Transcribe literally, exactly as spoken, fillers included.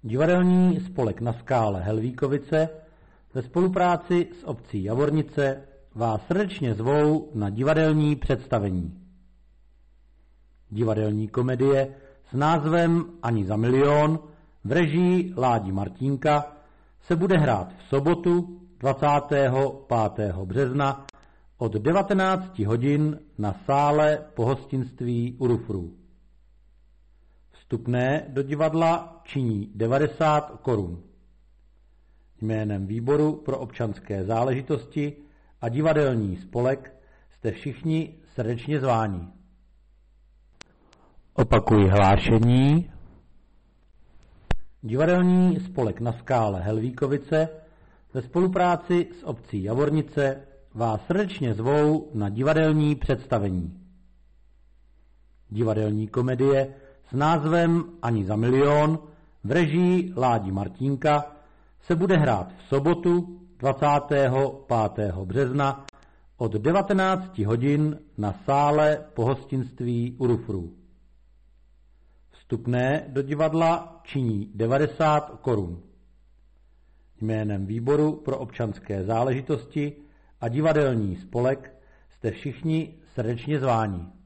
Divadelní spolek Na Skále Helvíkovice ve spolupráci s obcí Javornice vás srdečně zvou na divadelní představení. Divadelní komedie s názvem Ani za milion v režii Ládi Martínka se bude hrát v sobotu dvacátého pátého března od devatenácti hodin na sále pohostinství u Rufrů. Vstupné do divadla činí devadesát korun. Jménem Výboru pro občanské záležitosti a divadelní spolek jste všichni srdečně zváni. Opakuji hlášení. Divadelní spolek Na Skále Helvíkovice ve spolupráci s obcí Javornice vás srdečně zvou na divadelní představení. Divadelní komedie s názvem Ani za milion v režii Ládi Martínka se bude hrát v sobotu dvacátého pátého března od devatenácti hodin na sále pohostinství u Rufrů. Vstupné do divadla činí devadesát korun. Jménem Výboru pro občanské záležitosti a divadelní spolek jste všichni srdečně zváni.